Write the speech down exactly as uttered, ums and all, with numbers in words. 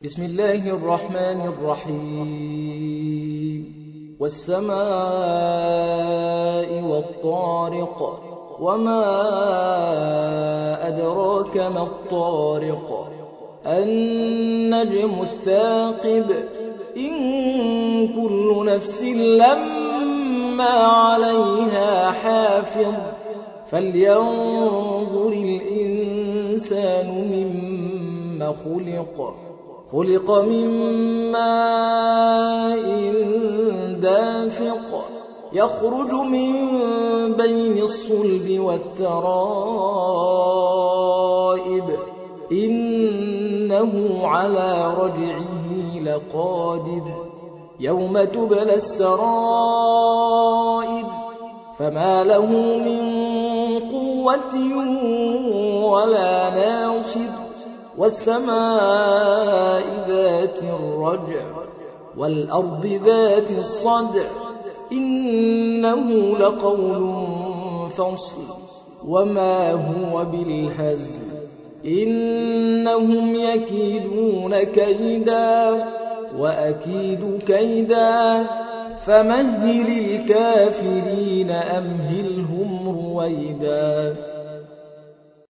بسم الله الرحمن الرحيم والسماء والطارق وما أدراك ما الطارق النجم الثاقب إن كل نفس لما عليها حافظ فلينظر الإنسان مما خلق خلق من ماء دافق يخرج من بين الصلب والترائب إنه على رجعه لقادر يوم تبلى السرائر فما له من قوة ولا ناصر والسماء ذات الرجع والأرض ذات الصدع إنه لقول فصل وما هو بالهزل إنهم يكيدون كيدا وأكيد كيدا فمهل الكافرين أمهلهم رويدا